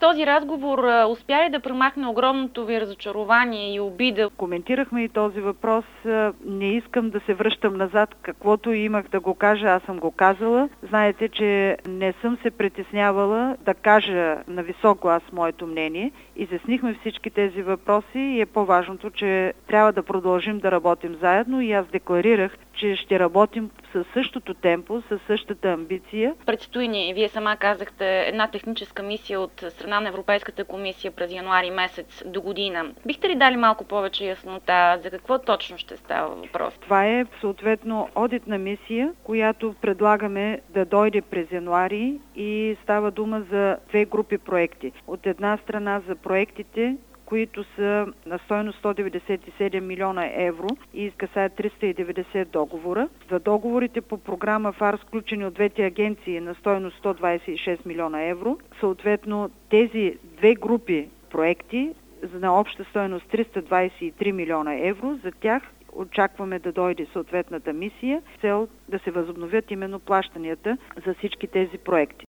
Този разговор успя ли да премахне огромното ви разочарование и обида? Коментирахме и този въпрос. Не искам да се връщам назад. Каквото имах да го кажа, аз съм го казала. Знаете, че не съм се притеснявала да кажа на висок глас моето мнение. Изяснихме всички тези въпроси и е по-важното, че трябва да продължим да работим заедно и аз декларирах, че ще работим със същото темпо, със същата амбиция. Предстои ни, вие сама казахте, една техническа мисия от страна на Европейската комисия през януари месец до година. Бихте ли дали малко повече яснота за какво точно ще става въпрос? Това е съответно одитна мисия, която предлагаме да дойде през януари и става дума за две групи проекти. От една страна за проектите, които са на стойност 197 милиона евро и касаят 390 договора. За договорите по програма ФАР, сключени от двете агенции на стойност 126 милиона евро, съответно тези две групи проекти на обща стойност 323 милиона евро, за тях очакваме да дойде съответната мисия с цел да се възобновят именно плащанията за всички тези проекти.